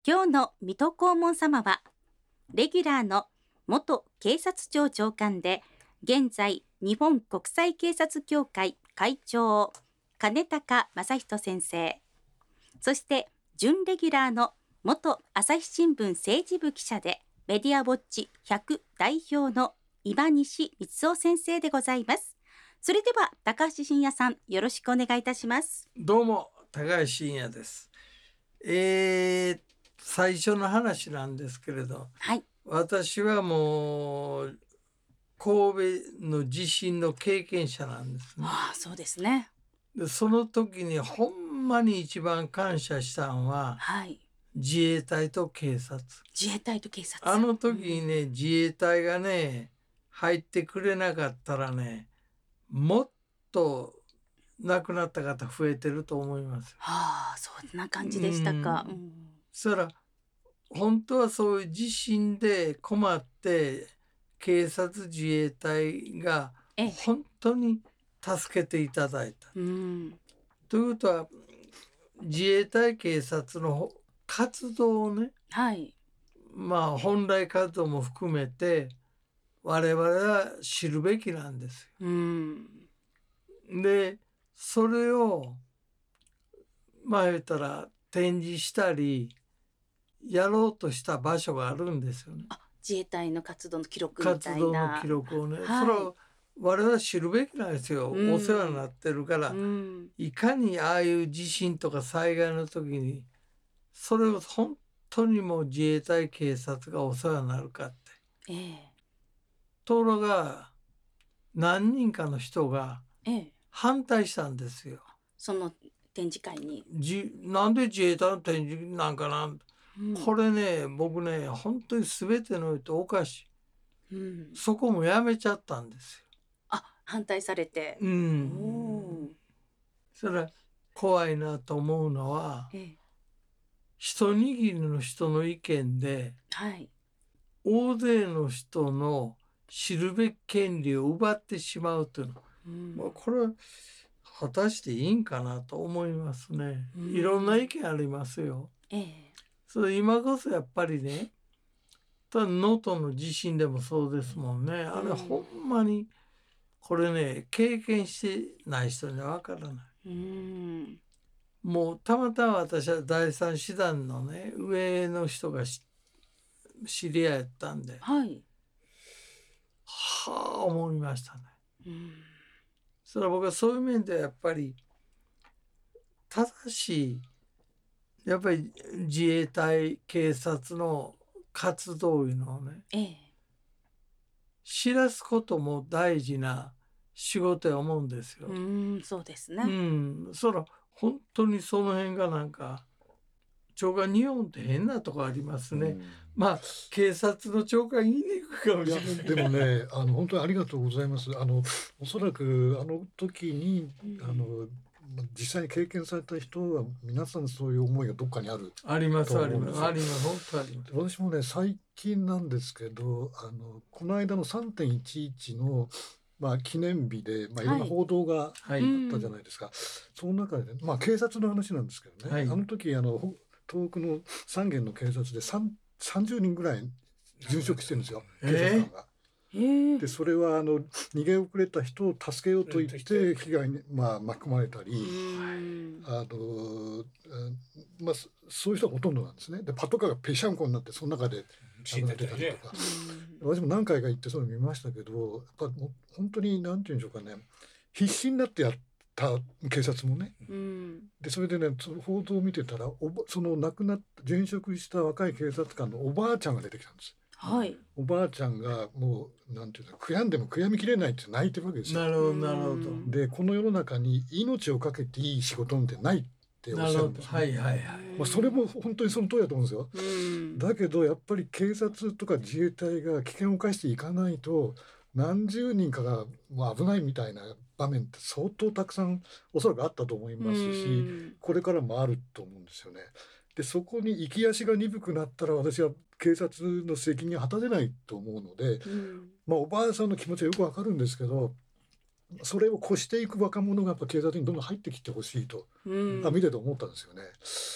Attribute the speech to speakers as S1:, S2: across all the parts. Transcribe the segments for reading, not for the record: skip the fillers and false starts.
S1: 今日の水戸黄門様はレギュラーの元警察庁長官で現在日本国際警察協会会長金高正人先生、そして準レギュラーの元朝日新聞政治部記者でメディアウォッチ100代表の今西光雄先生でございます。それでは高橋真也さん、よろしくお願いいたします。
S2: どうも高橋真也です。最初の話なんですけれど、
S1: はい、
S2: 私はもう神戸の地震の経験者なんですね。
S1: そうですね。
S2: でその時にほんまに一番感謝したのは、
S1: はい、
S2: 自衛隊と警察。
S1: 自衛隊と警察。
S2: あの時にね、自衛隊がね入ってくれなかったらね、もっと亡くなった方増えてると思います。
S1: そんな感じでしたか。
S2: そしたら本当はそういう地震で困って警察自衛隊が本当に助けていただいた。ということは自衛隊警察の活動をね、
S1: はい、
S2: 本来活動も含めて我々は知るべきなんですよ。でそれを言ったら展示したりやろうとした場所があるんですよね。
S1: 自衛隊の活動の記録みたいな。
S2: 活動の記録をね、
S1: はい、
S2: それを我々は知るべきなんですよ。お世話になってるから、いかにああいう地震とか災害の時にそれを本当にもう自衛隊警察がお世話になるかって。ところが何人かの人が反対したんですよ。
S1: その展示会に。
S2: なんで自衛隊の展示なんかな、これね、僕ね本当に全てにおいておかしい、そこもやめちゃったんですよ。
S1: 反対されて。
S2: それは怖いなと思うのは、一握りの人の意見で、大勢の人の知るべき権利を奪ってしまうというの、これは果たしていいんかなと思いますね。いろんな意見ありますよ。それ今こそやっぱりね、能登の地震でもそうですもんね。あれほんまにこれね、経験してない人にはわからない。もうたまたま私は第三師団のね上の人が知り合いやったんで、思いましたね。それは僕はそういう面でやっぱり正しいやっぱり自衛隊警察の活動いうのをね、知らすことも大事な仕事や思うんですよ。
S1: そうですね。
S2: そら本当にその辺がなんか長官日本って変なとこありますね。警察の長官言いにくいかもしれない。
S3: でもね本当にありがとうございます。おそらくあの時に実際に経験された人は皆さんそういう思いがどっかにある
S2: ありますあります本当あります。
S3: 私もね最近なんですけどこの間の 3.11 の記念日で、いろんな報道があったじゃないですか。その中で、警察の話なんですけどね、あの時東北の3軒の警察で30人ぐらい殉職してるんですよ、警察官が。でそれは逃げ遅れた人を助けようと言って被害に、巻き込まれたりそういう人がほとんどなんですね。でパトカーがぺしゃんこになってその中で亡くなってたりとか、私も何回か行ってそういうの見ましたけど、やっぱもう本当に何て言うんでしょうかね、必死になってやった警察もね、でそれでねその報道を見てたらその亡くなった殉職した若い警察官のおばあちゃんが出てきたんです。おばあちゃんがもうなんていうの、悔やんでも悔やみきれないって泣いてるわけですよ。
S2: なるほどなるほど。
S3: でこの世の中に命をかけていい仕事なんてないっておっしゃるんですね。それも本当にその通りだと思うんですよ。だけどやっぱり警察とか自衛隊が危険を冒していかないと何十人かが危ないみたいな場面って相当たくさんおそらくあったと思いますし、これからもあると思うんですよね。でそこに行き足が鈍くなったら私は警察の責任を果たせないと思うので、おばあさんの気持ちはよくわかるんですけど、それを越していく若者がやっぱ警察にどんどん入ってきてほしいと、見てて思ったんですよね。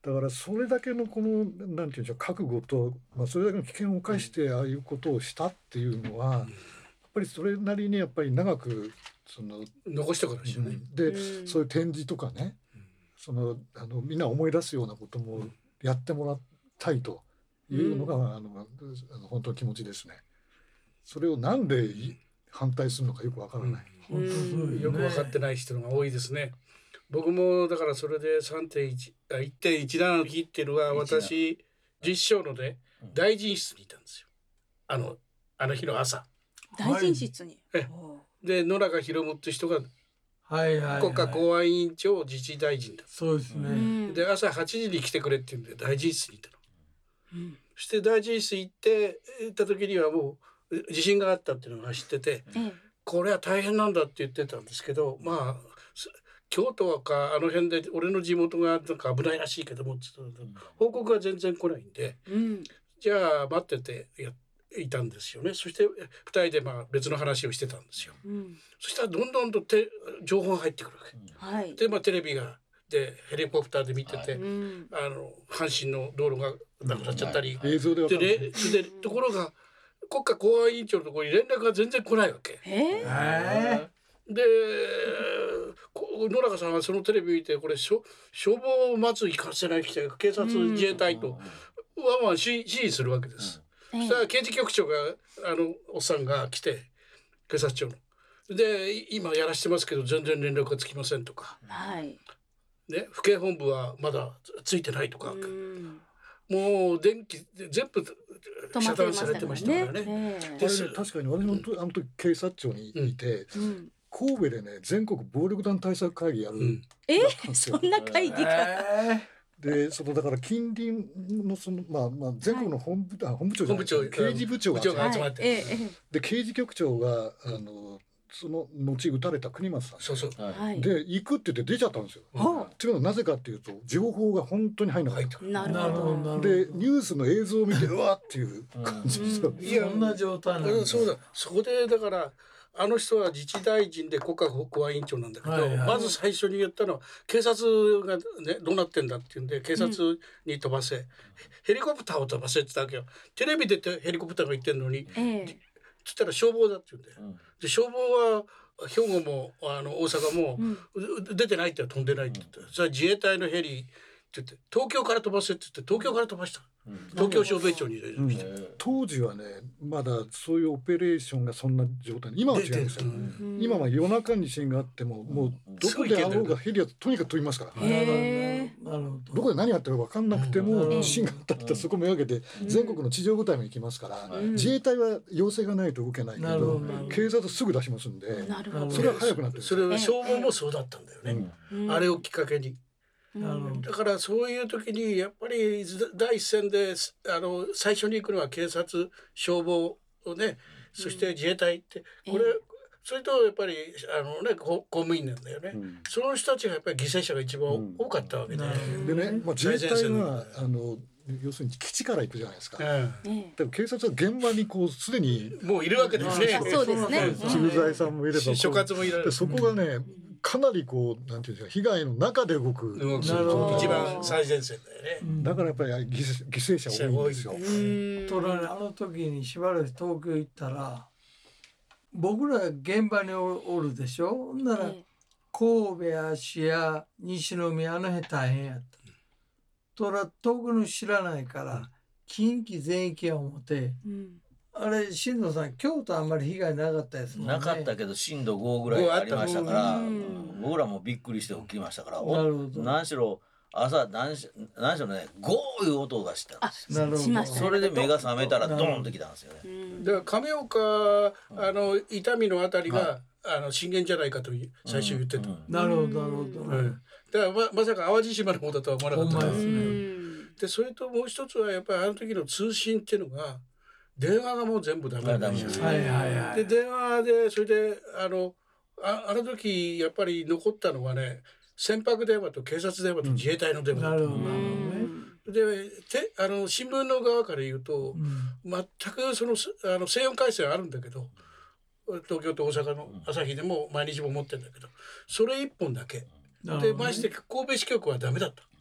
S3: だからそれだけのこのなんていうんでしょう、覚悟と、それだけの危険を冒してああいうことをしたっていうのは、やっぱりそれなりにやっぱり長く
S4: 残したからですよね。
S3: で、そういう展示とかね、みんな思い出すようなこともやってもらいたいというのが、本当の気持ちですね。それをなんで反対するのかよくわからない。
S4: よく分かってない人が多いですね。僕もだからそれで 1.17 の日っていうのは、私実証ので大臣室にいたんですよ。あの日の朝。
S1: 大臣室に。
S4: で野中宏夢って人が国家公安委員長自治大臣だ。
S2: そうですね。
S4: で朝8時に来てくれって言うんで大臣室にいたの。そして大臣室行った時にはもう地震があったっていうのが知ってて、これは大変なんだって言ってたんですけど、京都かあの辺で俺の地元がなんか危ないらしいけども報告が全然来ないんで、じゃあ待ってていたんですよね。そして2人で別の話をしてたんですよ。そしたらどんどんと情報が入ってくるわけ。でテレビでヘリコプターで見てて、阪神の道路がなくなっちゃったり、
S3: 映像でわかる。
S4: でところが国家公安委員長のところに連絡が全然来ないわけ。で野中さんはそのテレビ見て、これ消防を待つ行かせない警察自衛隊と指示するわけです。そしたら刑事局長がおっさんが来て、警察庁ので今やらしてますけど全然連絡がつきませんとか、ね、府警本部はまだついてないとか、もう電気全部遮断されてましたからね。
S3: 確かに私もあの時警察庁にいて、神戸でね全国暴力団対策会議やる、
S1: そんな会議が。
S3: でだから近隣の全国の本部長じゃない、刑事部長が
S4: 集まって、
S3: で刑事局長がその後撃たれた国松さんで行くって言って出ちゃったんですよ。っていうのはなぜかっていうと情報が本当に入んなかった。
S1: なるほど。
S3: でニュースの映像を見てうわっていう感じですよ。
S2: そんな状態なんです。
S4: そうだ。そこでだからあの人は自治大臣で国家公安委員長なんだけど、まず最初に言ったのは警察がねどうなってんだって言うんで、警察に飛ばせ、ヘリコプターを飛ばせって言ったわけよ。テレビでヘリコプターが言ってるのに、つったら消防だって言うんで、で消防は兵庫も大阪も、出てないって飛んでないって言って、それは自衛隊のヘリって言って東京から飛ばせって言って東京から飛ばした。東京消防庁に入れる、
S3: 当時はねまだそういうオペレーションがそんな状態、今は違うんですよ。今は夜中に地震があってももうどこであろうがヘリはとにかく飛びますから、どこで何やってるか分かんなくても地震があったってそこめがけて全国の地上部隊も行きますから、自衛隊は要請がないと動けないけど警察すぐ出しますんで、それは早くなってる。
S4: それは消防もそうだったんだよね、あれをきっかけに。だからそういう時にやっぱり第一線で最初に行くのは警察消防をね、そして自衛隊ってこれ、それとやっぱり公務員なんだよね、その人たちがやっぱり犠牲者が一番多かったわけで、
S3: でね、自衛隊は要するに基地から行くじゃないですか。でも警察は現場にこうすでに
S4: もういるわけですね。
S1: そうですね。
S3: 駐在さんもいれば
S4: 所轄もいられる。
S3: そこがねかなりこうなんていうんですか、被害の中で動く
S4: 一番最前線だよね。
S3: だからやっぱり犠牲者多いんですよ。
S2: あの時にしばらく東京行ったら僕ら現場におるでしょ。ほんなら神戸や芦屋西宮あの辺大変やった。遠くの知らないから近畿全域や思って、あれ新藤さん京都あんまり被害なかったですもんね。
S5: なかったけど震度5ぐらいありましたから、僕らもびっくりして起きましたから、何しろ朝何しろねゴーいう音がしたんですよ。
S1: なるほど。
S5: それで目が覚めたらドーンときたんですよね。
S4: だから亀岡伊丹のあたりが震源じゃないかと最初言ってた。
S2: なるほどなるほど。
S4: だからまさか淡路島の方だとは思わなかったですね。でそれともう一つはやっぱりあの時の通信っていうのが電話がもう全部ダメだったじゃない。で電話でそれであの時やっぱり残ったのはね、船舶電話と警察電話と自衛隊の電話だった。で新聞の側から言うと、全くその西4回線あるんだけど、東京と大阪の朝日でも毎日も持ってるんだけど、それ一本だけで、まして神戸支局はダメだった。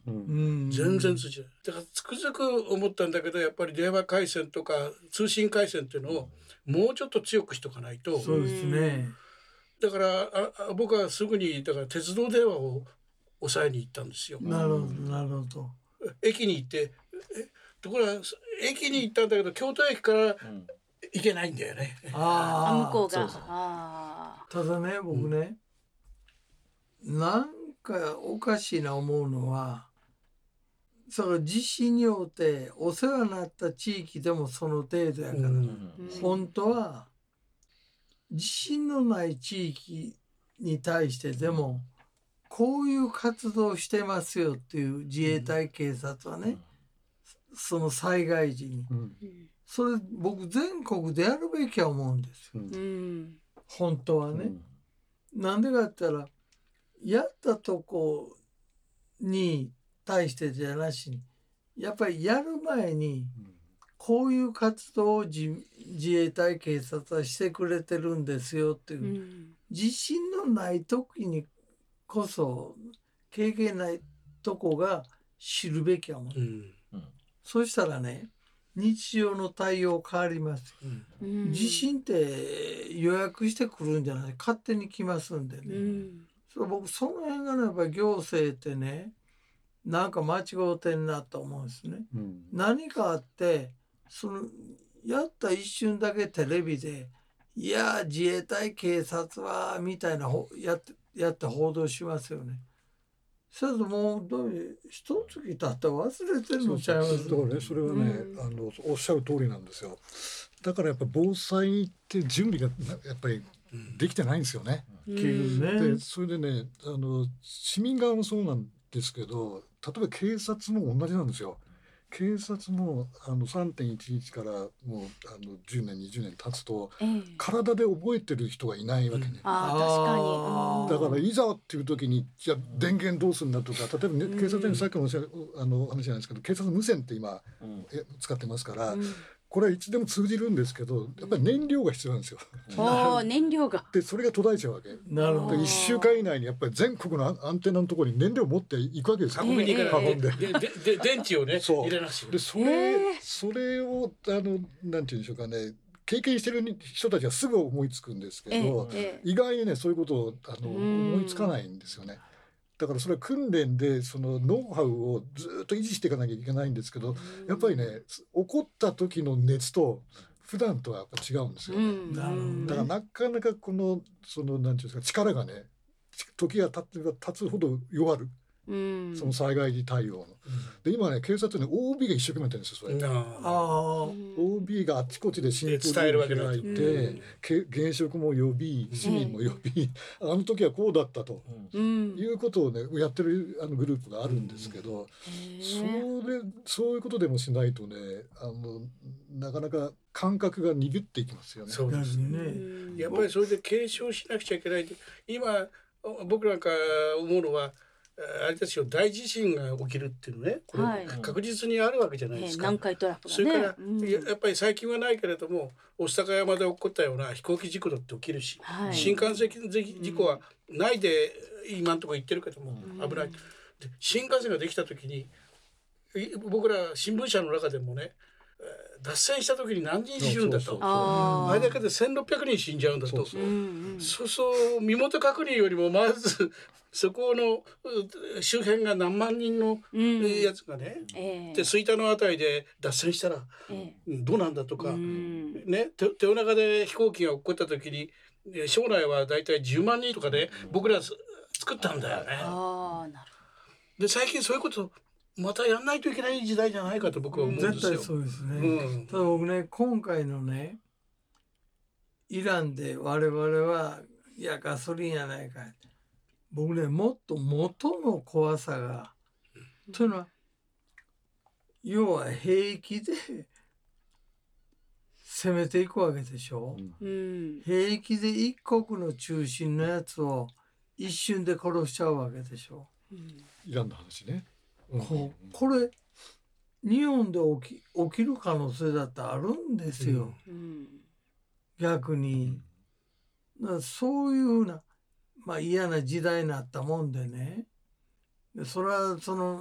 S4: 全然通じない。だからつくづく思ったんだけど、やっぱり電話回線とか通信回線っていうのをもうちょっと強くしとかないと。
S2: そうですね。
S4: だから僕はすぐにだから鉄道電話を抑えに行ったんですよ。
S2: なるほどなるほど。
S4: 駅に行ってところが駅に行ったんだけど京都駅から行けないんだよね。
S1: 向こうが。
S2: ただね僕ね、なんかおかしいな思うのは、その地震によってお世話になった地域でもその程度やから、本当は地震のない地域に対してでもこういう活動してますよっていう自衛隊警察はね、その災害時に、それ僕全国でやるべきは思うんですよ、本当はね。なんでかって言ったらやったとこに対してじゃなしに、やっぱりやる前にこういう活動を自衛隊警察はしてくれてるんですよっていう、地震のない時にこそ経験ないとこが知るべきやもん、そしたらね日常の対応変わります、地震って予約してくるんじゃない、勝手に来ますんでね、僕その辺がねやっぱり行政ってねなんか間違うてんなと思うんですね、何かあってそのやった一瞬だけテレビでいや自衛隊警察はみたいなやって報道しますよね。それともう一月経ったら忘れてるのちゃいます。
S3: だからねそれはね、おっしゃる通りなんですよ。だからやっぱ防災って準備がやっぱりできてないんですよね。でそれでね市民側もそうなんですけど、例えば警察も同じなんですよ。警察も3.11 からもう10年20年経つと、体で覚えてる人がいないわけね。
S1: 確か
S3: に。だからいざっていう時にじゃあ電源どうするんだとか、例えば、ね、警察にさっきの話じゃないですけど、警察無線って今、使ってますから、これはいつでも通じるんですけど、やっぱり燃料が必要なんですよ。
S1: 燃料が。
S3: でそれが途絶えちゃうわけ。
S2: なるほど。
S3: 1週間以内にやっぱり全国のアンテナのところに燃料を持っていくわけですよ。
S4: 運びに行かない。
S3: 運んで。
S4: で電池をね入れなし。
S3: でそれをなんて言うんでしょうかね。経験してる人たちはすぐ思いつくんですけど、意外にねそういうことを思いつかないんですよね。だからそれは訓練でそのノウハウをずっと維持していかなきゃいけないんですけど、やっぱりね起こった時の熱と普段とはやっぱ違うんですよね。だからなかなかそのなんていうんですか、力がね時が経つほど弱る。その災害時対応の、で今ね警察ね OB が一生懸命やってるんですよ。それOB があちこちで新聞を開いて、現職も呼び市民も呼び、あの時はこうだったと、いうことをねやってるグループがあるんですけど、そういうことでもしないとねなかなか感覚が鈍っていきますよね。
S4: そうですね。やっぱりそれで継承しなくちゃいけない。今僕なんか思うのはあれですよ、大地震が起きるっていうのね、これ確実にあるわけじゃないですか。
S1: 南海トラフがね。
S4: それから、やっぱり最近はないけれども御巣鷹山で起こったような飛行機事故だって起きるし、新幹線事故はないで今のところ言ってるけども危ない。で新幹線ができた時に僕ら新聞社の中でもね、脱線した時に何人死ぬんだと、あれだけで1600人死んじゃうんだと、そう身元確認よりもまずそこの周辺が何万人のやつがね、で吹田のあたりで脱線したらどうなんだとか、ね、手お中で飛行機が起こった時に将来はだいたい10万人とかで僕ら作ったんだよね。で最近そういうことまたやんないといけない時代じゃないかと僕は思うんですよ。
S2: 絶対そうですね。ただ僕ね今回のねイランで我々はいやガソリンやないかい、僕ねもっと元の怖さが、というのは要は兵器で攻めていくわけでしょ、兵器で一国の中心のやつを一瞬で殺しちゃうわけでしょ、
S3: イランの話ね。
S2: これ日本で起きる可能性だってあるんですよ、逆に。そういうふうな、嫌な時代になったもんでね、 それはその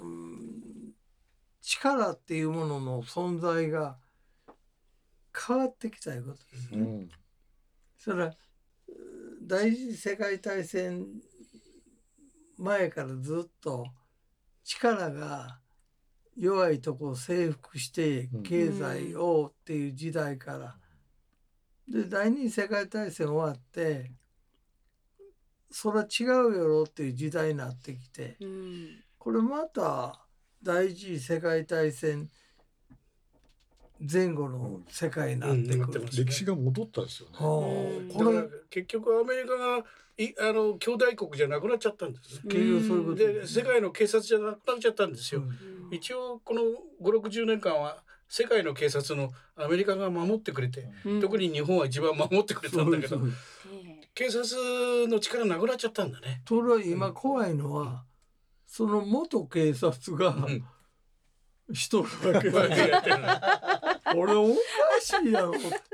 S2: 力っていうものの存在が変わってきたいうことですね。それは第一次世界大戦前からずっと力が弱いとこを征服して経済をっていう時代からで第二次世界大戦終わってそれは違うよろっていう時代になってきて、これまた第一次世界大戦前後の世界になってくる、
S3: 歴史が戻ったんですよね。
S4: だから結局アメリカが兄弟国じゃなくなっちゃったんですね。で世界の警察じゃなくなっちゃったんですよ。一応この5、60年間は世界の警察のアメリカが守ってくれて、特に日本は一番守ってくれたんだけど、警察の力なくなっちゃったんだね。
S2: それは今怖いのは、その元警察がしとるわけだ俺おかしいやろ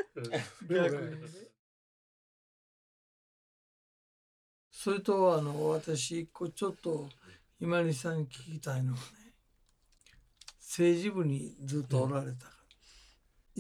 S2: それと私一個ちょっと今西さんに聞きたいのはね、政治部にずっとおられたから、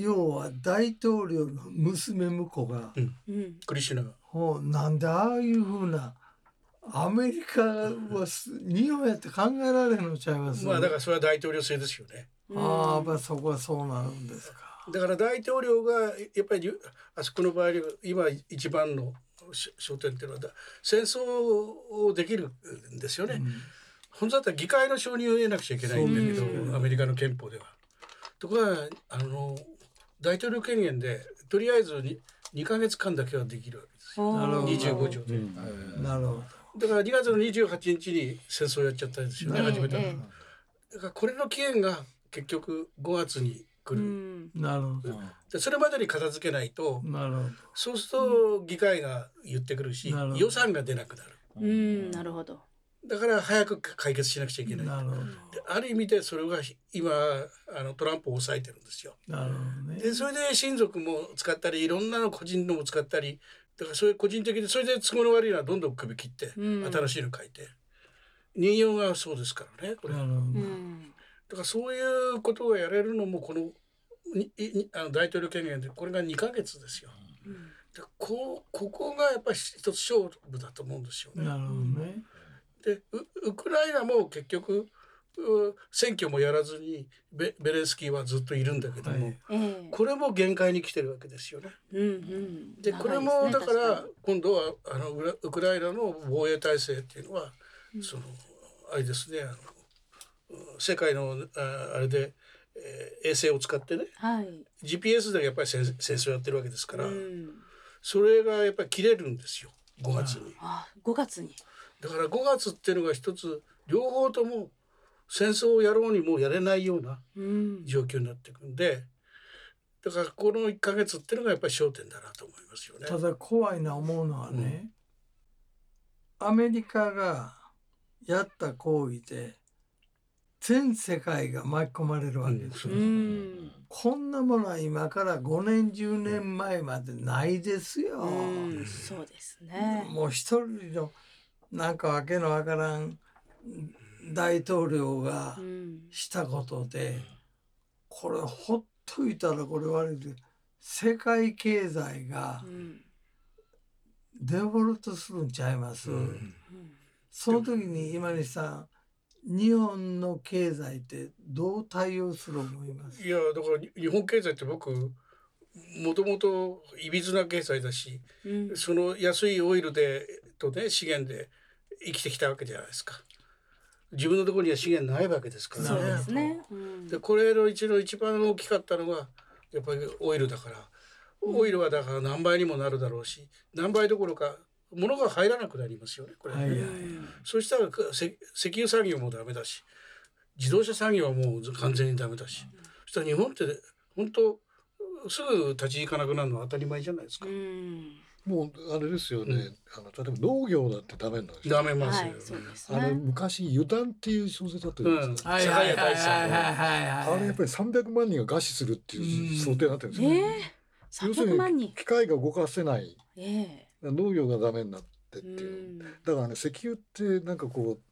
S2: 要は大統領の娘婿が、
S4: クリシュナが
S2: なんでああいうふうなアメリカは日本やって考えられるのちゃいます？
S4: だからそれは大統領制ですよね。
S2: やっぱそこはそうなるんですか。
S4: だから大統領がやっぱりあそこの場合今一番の焦点っていうのは戦争をできるんですよね。本当だったら議会の承認を得なくちゃいけないんだけど、アメリカの憲法では。ところが大統領権限でとりあえず2ヶ月間だけはできるわけですよ。25条で。
S2: なるほど。
S4: だから2月の28日に戦争やっちゃったんですよね、始めたの。だからこれの期限が結局5月に来る。
S2: なるほど。
S4: でそれまでに片付けないと、そうすると議会が言ってくるし、予算が出なくなる。
S1: なるほど。
S4: だから早く解決しなくちゃいけない。ある意味でそれが今トランプを抑えてるんですよ。でそれで親族も使ったりいろんなの個人のも使ったり、だからそれ個人的でそれで都合の悪いのはどんどん首切って、新しいの書いて任用がそうですからねこれ。だからそういうことをやれるのもこの大統領権限でこれが2ヶ月ですよ。でここがやっぱり一つ勝負だと思うんですよね。でウクライナも結局選挙もやらずにベレンスキーはずっといるんだけども、これも限界に来てるわけですよね。でこれもだから今度はウクライナの防衛体制っていうのは、そのあれですね、世界のあれで、衛星を使ってね、GPS でやっぱり戦争やってるわけですから、それがやっぱり切れるんですよ5月に。
S1: 5月に
S4: だから5月っていうのが一つ両方とも戦争をやろうにもやれないような状況になっていくんで、だからこの1ヶ月っていうのがやっぱり焦点だなと思いますよね。
S2: ただ怖いな思うのはね、アメリカがやった行為で全世界が巻き込まれるわけですよ。こんなものは今から5年10年前までないですよ。
S1: そうですね。
S2: もう一人のなんかわけのわからん大統領がしたことで、これほっといたらこれ悪いで世界経済がデフォルトするんちゃいます。その時に今西さん、日本の経済ってどう対応する思います？
S4: いやだから日本経済って僕もともといびつな経済だし、その安いオイルでとね資源で生きてきたわけじゃないですか。自分のところには資源ないわけですからね。
S1: そうですね。
S4: でこれの一番大きかったのがやっぱりオイルだから、オイルはだから何倍にもなるだろうし、何倍どころか物が入らなくなりますよねこれ。そうしたら石油産業もダメだし、自動車産業はもう完全にダメだし、そしたら日本って本当すぐ立ち行かなくなるのは当たり前じゃないですか。
S3: もうあれですよね、例えば農業だってダメなんですよ。
S4: ダメますよ。
S3: 昔油断っていう小説だったじゃないですか。
S2: あれや
S3: っぱり300万人が餓死するっていう想定になってるんですよ。要するに機械が動かせない、農業がダメになってっていう。だからね、石油ってなんかこう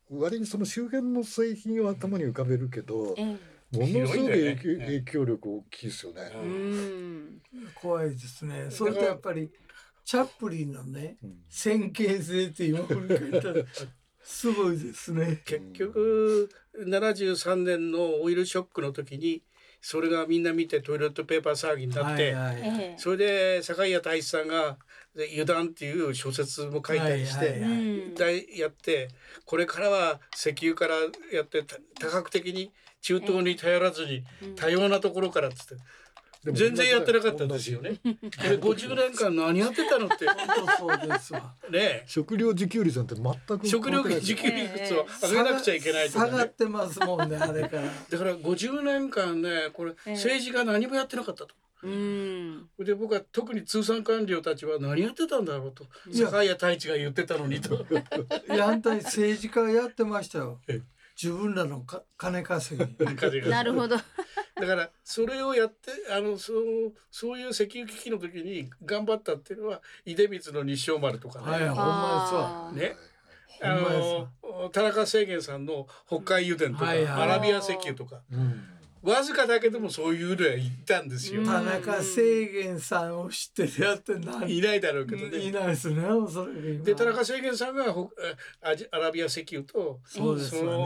S3: 割にその周辺の製品を頭に浮かべるけど、ものすごく影響力大きいですよね。
S2: 怖いですね。それとやっぱりチャップリンのね、線形性って今振り返ったらすごいですね。
S4: 結局73年のオイルショックの時にそれがみんな見てトイレットペーパー騒ぎになって、それで坂井太一さんが「油断」っていう小説も書いたりしてやって、これからは石油からやって多角的に中東に頼らずに多様なところからっつって。全然やってなかったんですよね。これ50年間何やってたのって。
S2: そうですわ。
S3: ね、食料自給率なんて全く
S4: 食料自給率を上げなくちゃいけないとか、ね、
S2: 下がってますもんね、あれから。
S4: だから50年間ね、これ政治が何もやってなかったと。で僕は特に通産官僚たちは何やってたんだろうと坂井太一が言ってたのにと。
S2: いや、あんたに政治家やってましたよ。自分らの金稼ぎ。
S1: なるほど。
S4: だからそれをやってそういう石油危機の時に頑張ったっていうのは出光の日照丸とかね。
S2: はい、ほんまです
S4: わ。ね、田中正元さんの北海油田とか、アラビア石油とか、わずかだけでもそういうのは行ったんですよ。
S2: 田中正元さんを知ってるやって
S4: いないだろうけどね。
S2: いないですね。
S4: で田中正元さんがアラビア石油とその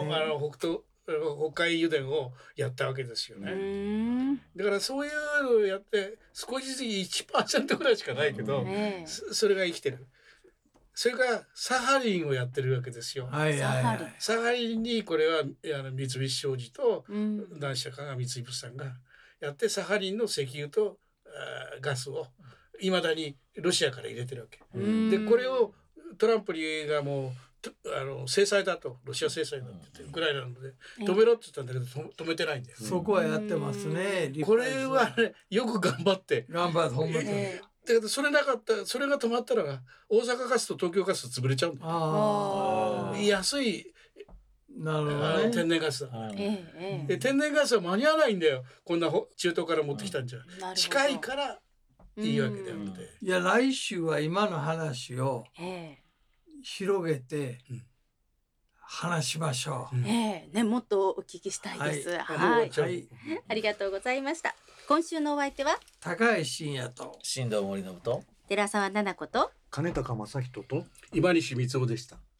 S4: 北海油田をやったわけですよね。だからそういうのをやって少しずつ 1% ぐらいしかないけど、それが生きてる。それからサハリンをやってるわけですよ。サハリンにこれは三菱商事と何社かが三井物産がやって、サハリンの石油とガスをいまだにロシアから入れてるわけ。でこれをトランプがもう制裁だと、ロシア制裁だって言ってウクライナなので止めろって言ったんだけど止めてないんだよ。
S2: そこはやってますね。
S4: これはね、よく頑張って
S2: ほんまに。
S4: だけどそれなかった、それが止まったら大阪ガスと東京ガス潰れちゃうんだよ。安い天然ガスだから。で天然ガスは間に合わないんだよ。こんな中東から持ってきたんじゃ。近いからいいわけであって。
S2: いや、来週は今の話を広げて話しましょう。
S1: ね、もっとお聞きしたいです。はい。ありがとうございました。今週のお相手は
S2: 高橋真也と
S5: 新藤森信と
S1: 寺澤奈々子と
S3: 金高正人と
S4: 今西光雄でした。